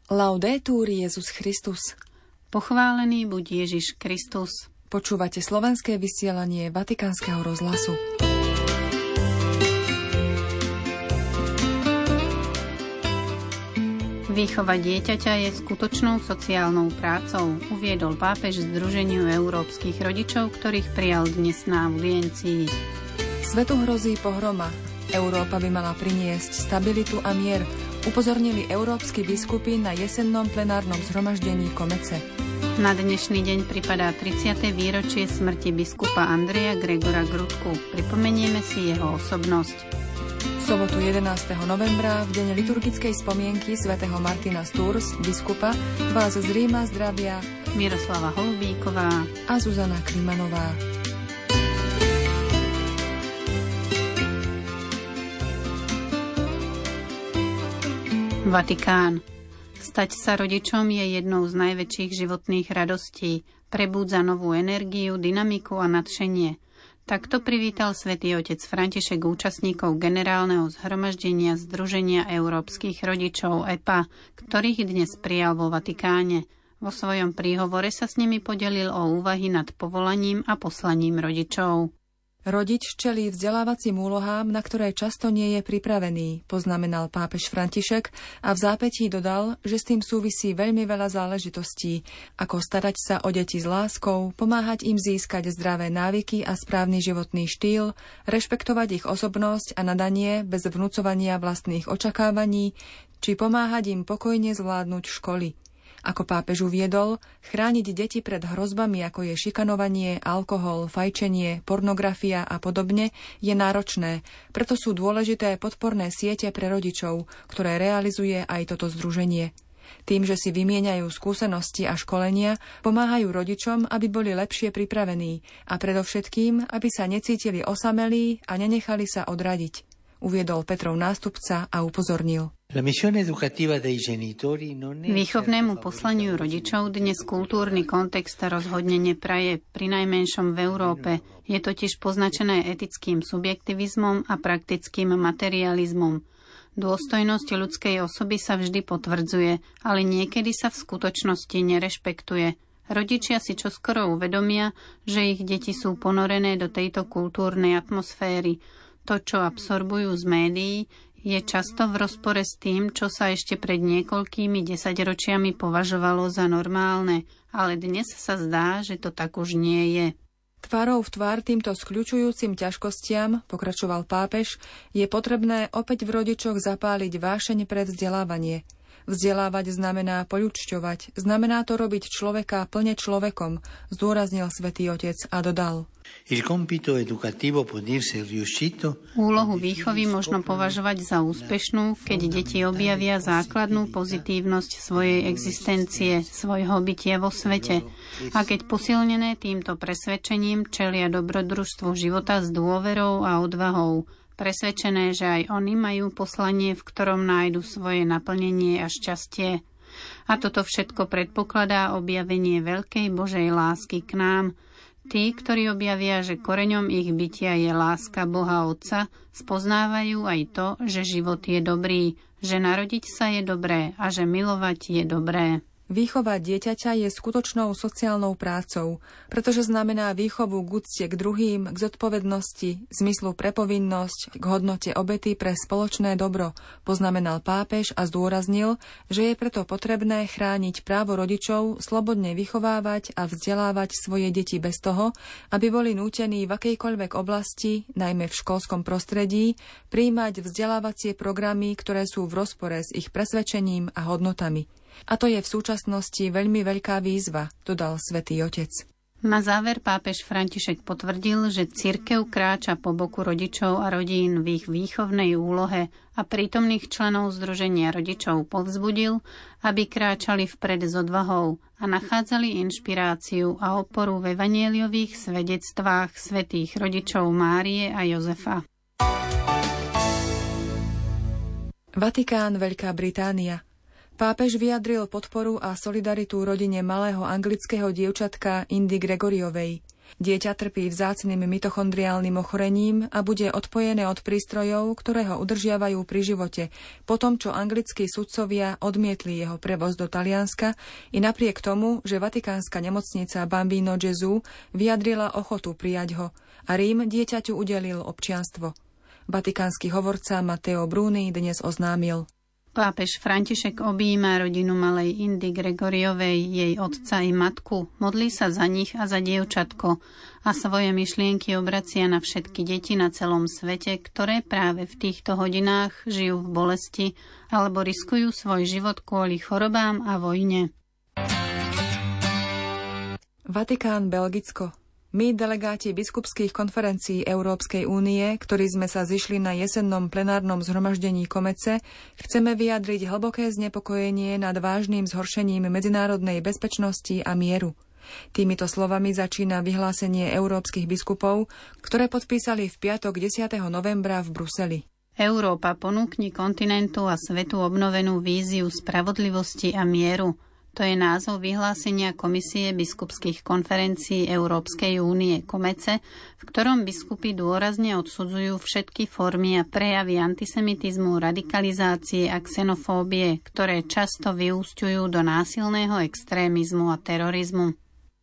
Laudetur Jesus Christus. Pochválený buď Ježiš Kristus. Počúvate slovenské vysielanie Vatikánskeho rozhlasu. Výchova dieťaťa je skutočnou sociálnou prácou, uviedol pápež Združeniu európskych rodičov, ktorých prijal dnes na audiencii. Svetu hrozí pohroma. Európa by mala priniesť stabilitu a mier, upozornili európski biskupy na jesennom plenárnom zhromaždení Komece. Na dnešný deň pripadá 30. výročie smrti biskupa Andreja Gregora Grudku. Pripomenieme si jeho osobnosť. V sobotu 11. novembra, v deň liturgickej spomienky svätého Martina z Tours, biskupa, vás z Ríma zdravia Miroslava Holubíková a Zuzana Klimanová. Vatikán. Stať sa rodičom je jednou z najväčších životných radostí. Prebúdza novú energiu, dynamiku a nadšenie. Takto privítal svätý otec František účastníkov generálneho zhromaždenia Združenia európskych rodičov EPA, ktorých dnes prijal vo Vatikáne. Vo svojom príhovore sa s nimi podelil o úvahy nad povolaním a poslaním rodičov. Rodič čelí vzdelávacím úlohám, na ktoré často nie je pripravený, poznamenal pápež František a v zápätí dodal, že s tým súvisí veľmi veľa záležitostí, ako starať sa o deti s láskou, pomáhať im získať zdravé návyky a správny životný štýl, rešpektovať ich osobnosť a nadanie bez vnúcovania vlastných očakávaní, či pomáhať im pokojne zvládnuť školy. Ako pápež uviedol, chrániť deti pred hrozbami, ako je šikanovanie, alkohol, fajčenie, pornografia a podobne, je náročné. Preto sú dôležité podporné siete pre rodičov, ktoré realizuje aj toto združenie. Tým, že si vymieňajú skúsenosti a školenia, pomáhajú rodičom, aby boli lepšie pripravení a predovšetkým, aby sa necítili osamelí a nenechali sa odradiť, uviedol Petrov nástupca a upozornil. Výchovnému poslaniu rodičov dnes kultúrny kontext rozhodne nepraje, prinajmenšom v Európe. Je totiž poznačené etickým subjektivizmom a praktickým materializmom. Dôstojnosť ľudskej osoby sa vždy potvrdzuje, ale niekedy sa v skutočnosti nerešpektuje. Rodičia si čoskoro uvedomia, že ich deti sú ponorené do tejto kultúrnej atmosféry. To, čo absorbujú z médií, je často v rozpore s tým, čo sa ešte pred niekoľkými desaťročiami považovalo za normálne, ale dnes sa zdá, že to tak už nie je. Tvárou v tvár týmto skľučujúcim ťažkostiam, pokračoval pápež, je potrebné opäť v rodičoch zapáliť vášeň pre vzdelávanie. Vzdelávať znamená poľučťovať, znamená to robiť človeka plne človekom, zdôraznil svätý otec a dodal. Úlohu výchovy možno považovať za úspešnú, keď deti objavia základnú pozitívnosť svojej existencie, svojho bytia vo svete a keď posilnené týmto presvedčením čelia dobrodružstvu života s dôverou a odvahou, presvedčené, že aj oni majú poslanie, v ktorom nájdu svoje naplnenie a šťastie. A toto všetko predpokladá objavenie veľkej Božej lásky k nám. Tí, ktorí objavia, že koreňom ich bytia je láska Boha Otca, spoznávajú aj to, že život je dobrý, že narodiť sa je dobré a že milovať je dobré. Výchova dieťaťa je skutočnou sociálnou prácou, pretože znamená výchovu k úcte k druhým, k zodpovednosti, zmyslu pre povinnosť, k hodnote obety pre spoločné dobro, poznamenal pápež a zdôraznil, že je preto potrebné chrániť právo rodičov slobodne vychovávať a vzdelávať svoje deti bez toho, aby boli nútení v akejkoľvek oblasti, najmä v školskom prostredí, prijímať vzdelávacie programy, ktoré sú v rozpore s ich presvedčením a hodnotami. A to je v súčasnosti veľmi veľká výzva, dodal svätý otec. Na záver pápež František potvrdil, že cirkev kráča po boku rodičov a rodín v ich výchovnej úlohe a prítomných členov Združenia rodičov povzbudil, aby kráčali vpred s odvahou a nachádzali inšpiráciu a oporu v evanjeliových svedectvách svätých rodičov Márie a Jozefa. Vatikán, Veľká Británia. Pápež vyjadril podporu a solidaritu rodine malého anglického dievčatka Indy Gregoriovej. Dieťa trpí vzácnym mitochondriálnym ochorením a bude odpojené od prístrojov, ktoré ho udržiavajú pri živote, po tom, čo anglickí sudcovia odmietli jeho prevoz do Talianska, i napriek tomu, že vatikánska nemocnica Bambino Gesù vyjadrila ochotu prijať ho a Rím dieťaťu udelil občianstvo. Vatikánsky hovorca Matteo Bruni dnes oznámil: Pápež František objíma rodinu malej Indy Gregoriovej, jej otca i matku, modlí sa za nich a za dievčatko a svoje myšlienky obracia na všetky deti na celom svete, ktoré práve v týchto hodinách žijú v bolesti alebo riskujú svoj život kvôli chorobám a vojne. Vatikán, Belgicko. My, delegáti biskupských konferencií Európskej únie, ktorí sme sa zišli na jesennom plenárnom zhromaždení Komece, chceme vyjadriť hlboké znepokojenie nad vážnym zhoršením medzinárodnej bezpečnosti a mieru. Týmito slovami začína vyhlásenie európskych biskupov, ktoré podpísali v piatok 10. novembra v Bruseli. Európa ponúkni kontinentu a svetu obnovenú víziu spravodlivosti a mieru. To je názov vyhlásenia Komisie biskupských konferencií Európskej únie Komece, v ktorom biskupy dôrazne odsudzujú všetky formy a prejavy antisemitizmu, radikalizácie a xenofóbie, ktoré často vyúsťujú do násilného extrémizmu a terorizmu.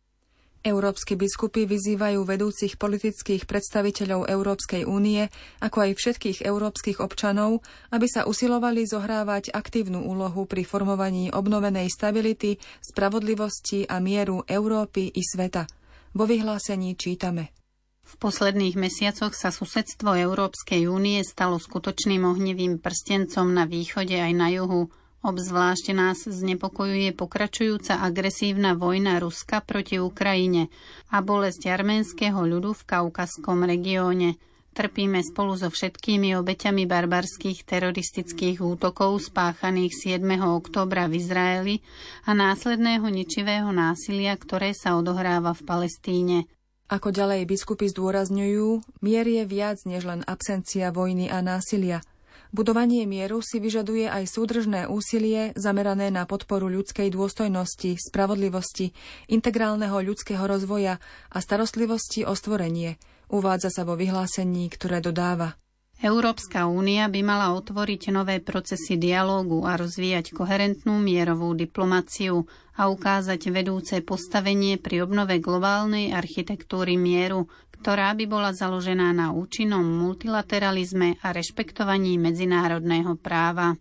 Európski biskupy vyzývajú vedúcich politických predstaviteľov Európskej únie, ako aj všetkých európskych občanov, aby sa usilovali zohrávať aktívnu úlohu pri formovaní obnovenej stability, spravodlivosti a mieru Európy i sveta. Vo vyhlásení čítame: V posledných mesiacoch sa susedstvo Európskej únie stalo skutočným ohnivým prstencom na východe aj na juhu. Obzvlášť nás znepokojuje pokračujúca agresívna vojna Ruska proti Ukrajine a bolesť arménskeho ľudu v kaukazskom regióne. Trpíme spolu so všetkými obeťami barbarských teroristických útokov spáchaných 7. októbra v Izraeli a následného ničivého násilia, ktoré sa odohráva v Palestíne. Ako ďalej biskupy zdôrazňujú, mier je viac než len absencia vojny a násilia. Budovanie mieru si vyžaduje aj súdržné úsilie zamerané na podporu ľudskej dôstojnosti, spravodlivosti, integrálneho ľudského rozvoja a starostlivosti o stvorenie, uvádza sa vo vyhlásení, ktoré dodáva: Európska únia by mala otvoriť nové procesy dialógu a rozvíjať koherentnú mierovú diplomáciu a ukázať vedúce postavenie pri obnove globálnej architektúry mieru, ktorá by bola založená na účinnom multilateralizme a rešpektovaní medzinárodného práva.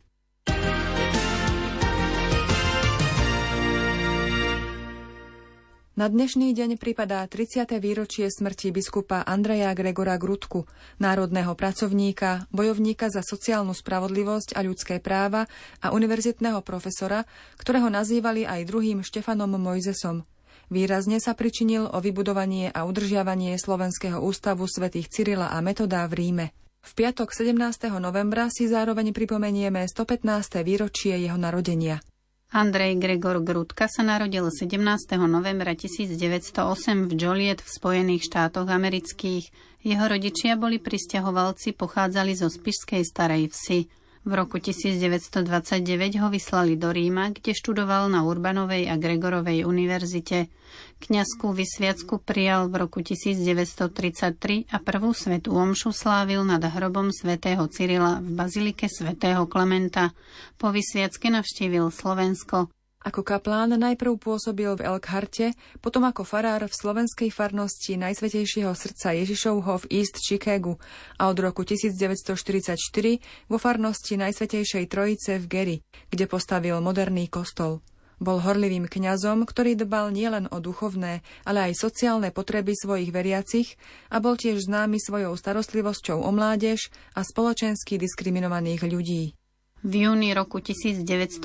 Na dnešný deň pripadá 30. výročie smrti biskupa Andreja Gregora Grutku, národného pracovníka, bojovníka za sociálnu spravodlivosť a ľudské práva a univerzitného profesora, ktorého nazývali aj druhým Štefanom Mojzesom. Výrazne sa pričinil o vybudovanie a udržiavanie Slovenského ústavu svätých Cyrila a Metoda v Ríme. V piatok 17. novembra si zároveň pripomenieme 115. výročie jeho narodenia. Andrej Gregor Grutka sa narodil 17. novembra 1908 v Joliet v Spojených štátoch amerických. Jeho rodičia boli prisťahovalci, pochádzali zo spišskej Starej Vsi. V roku 1929 ho vyslali do Ríma, kde študoval na Urbanovej a Gregorovej univerzite. Kňazskú vysviacku prijal v roku 1933 a prvú svätú omšu slávil nad hrobom svätého Cyrila v bazilike svätého Klementa. Po vysviacke navštívil Slovensko. Ako kaplán najprv pôsobil v Elkharte, potom ako farár v slovenskej farnosti Najsvätejšieho srdca Ježišovho v East Chicagu a od roku 1944 vo farnosti Najsvätejšej Trojice v Gary, kde postavil moderný kostol. Bol horlivým kňazom, ktorý dbal nielen o duchovné, ale aj sociálne potreby svojich veriacich a bol tiež známy svojou starostlivosťou o mládež a spoločensky diskriminovaných ľudí. V júni roku 1956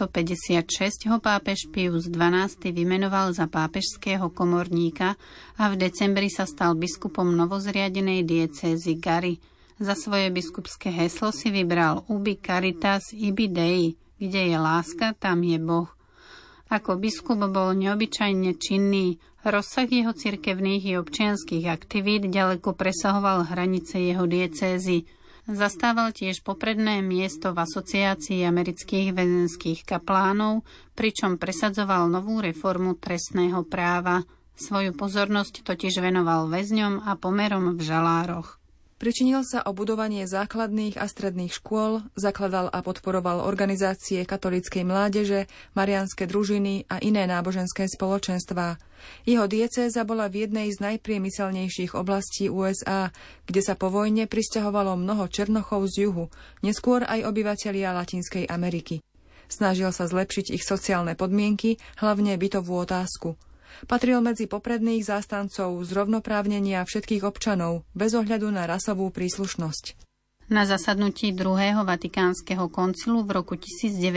ho pápež Pius XII vymenoval za pápežského komorníka a v decembri sa stal biskupom novozriadenej diecézy Gary. Za svoje biskupské heslo si vybral Ubi Caritas Ibi Dei, kde je láska, tam je Boh. Ako biskup bol neobyčajne činný, rozsah jeho cirkevných i občianskych aktivít ďaleko presahoval hranice jeho diecézy. Zastával tiež popredné miesto v Asociácii amerických väzenských kaplánov, pričom presadzoval novú reformu trestného práva. Svoju pozornosť totiž venoval väzňom a pomerom v žalároch. Pričinil sa o budovanie základných a stredných škôl, zakladal a podporoval organizácie katolíckej mládeže, mariánske družiny a iné náboženské spoločenstvá. Jeho diecéza bola v jednej z najpriemyselnejších oblastí USA, kde sa po vojne prisťahovalo mnoho Černochov z juhu, neskôr aj obyvatelia Latinskej Ameriky. Snažil sa zlepšiť ich sociálne podmienky, hlavne bytovú otázku. Patril medzi popredných zástancov zrovnoprávnenia všetkých občanov bez ohľadu na rasovú príslušnosť. Na zasadnutí druhého Vatikánskeho koncilu v roku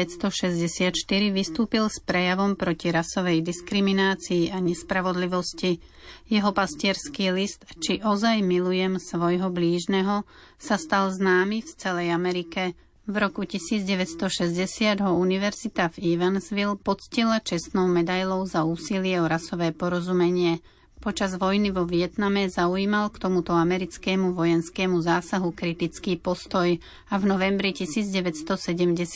1964 vystúpil s prejavom proti rasovej diskriminácii a nespravodlivosti. Jeho pastierský list Či ozaj milujem svojho blížneho sa stal známy v celej Amerike. V roku 1960 ho univerzita v Evansville poctila čestnou medailou za úsilie o rasové porozumenie. Počas vojny vo Vietname zaujímal k tomuto americkému vojenskému zásahu kritický postoj a v novembri 1974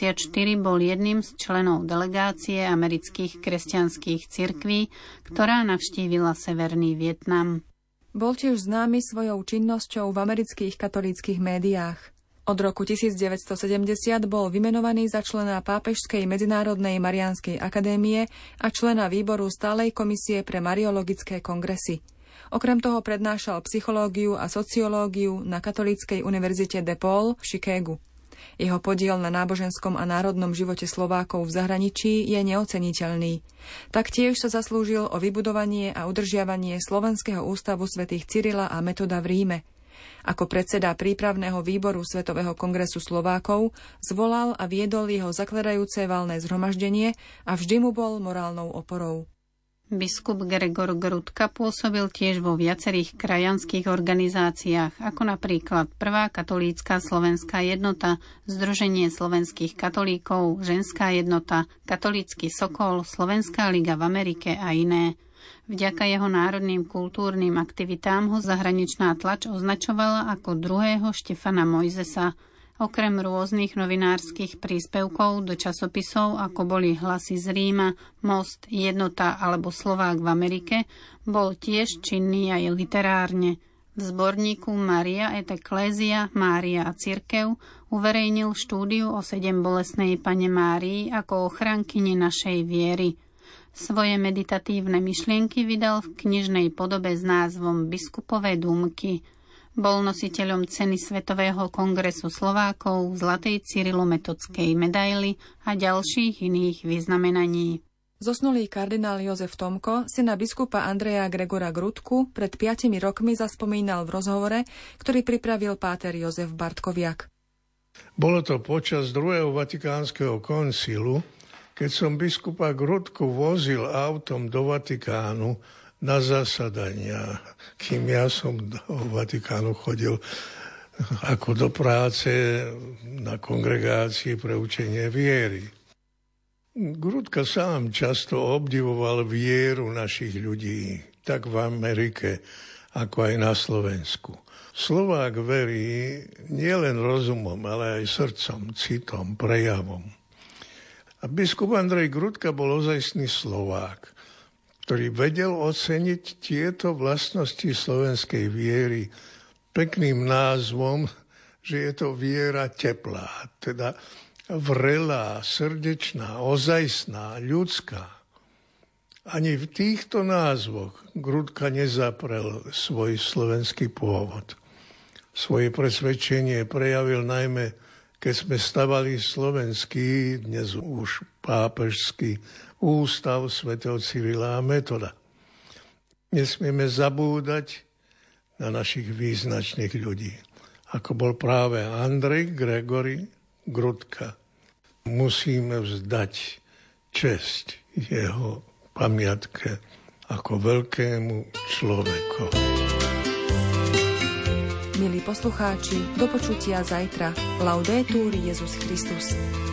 bol jedným z členov delegácie amerických kresťanských cirkví, ktorá navštívila Severný Vietnam. Bol tiež známy svojou činnosťou v amerických katolíckych médiách. Od roku 1970 bol vymenovaný za člena Pápežskej medzinárodnej Mariánskej akadémie a člena výboru stálej komisie pre mariologické kongresy. Okrem toho prednášal psychológiu a sociológiu na Katolíckej univerzite DePaul v Chicagu. Jeho podiel na náboženskom a národnom živote Slovákov v zahraničí je neoceniteľný. Taktiež sa zaslúžil o vybudovanie a udržiavanie Slovenského ústavu svätých Cyrila a Metoda v Ríme. Ako predseda prípravného výboru Svetového kongresu Slovákov zvolal a viedol jeho zakladajúce valné zhromaždenie a vždy mu bol morálnou oporou. Biskup Gregor Grudka pôsobil tiež vo viacerých krajanských organizáciách, ako napríklad Prvá katolícka slovenská jednota, Združenie slovenských katolíkov, Ženská jednota, Katolícky Sokol, Slovenská liga v Amerike a iné. Vďaka jeho národným kultúrnym aktivitám ho zahraničná tlač označovala ako druhého Štefana Mojzesa. Okrem rôznych novinárskych príspevkov do časopisov, ako boli Hlasy z Ríma, Most, Jednota alebo Slovák v Amerike, bol tiež činný aj literárne. V zborníku Maria et Ecclesia, Mária a cirkev uverejnil štúdiu o 7 bolestnej Panne Márii ako ochrankyni našej viery. Svoje meditatívne myšlienky vydal v knižnej podobe s názvom Biskupové dúmky. Bol nositeľom ceny Svetového kongresu Slovákov, Zlatej cyrilometodskej medaily a ďalších iných vyznamenaní. Zosnulý kardinál Jozef Tomko si na biskupa Andreja Gregora Grudku pred 5 rokmi zaspomínal v rozhovore, ktorý pripravil páter Jozef Bartkoviak. Bolo to počas druhého Vatikánskeho koncilu, keď som biskupa Grudku vozil autom do Vatikánu na zasadania, kým ja som do Vatikánu chodil ako do práce na kongregácii pre učenie viery. Grudka sám často obdivoval vieru našich ľudí, tak v Amerike, ako aj na Slovensku. Slovák verí nielen rozumom, ale aj srdcom, citom, prejavom. A biskup Andrej Grudka bol ozajstný Slovák, ktorý vedel oceniť tieto vlastnosti slovenskej viery pekným názvom, že je to viera teplá, teda vrelá, srdečná, ozajstná, ľudská. Ani v týchto názvoch Grudka nezaprel svoj slovenský pôvod. Svoje presvedčenie prejavil najmä, keď sme stavali slovenský, dnes už pápežský ústav svätého Cyrila a Metoda. Nesmieme zabúdať na našich význačných ľudí, ako bol práve Andrej Gregory Grudka. Musíme vzdať česť jeho pamiatke ako veľkému človeku. Milí poslucháči, do počutia zajtra. Laudetur Jesus Christus.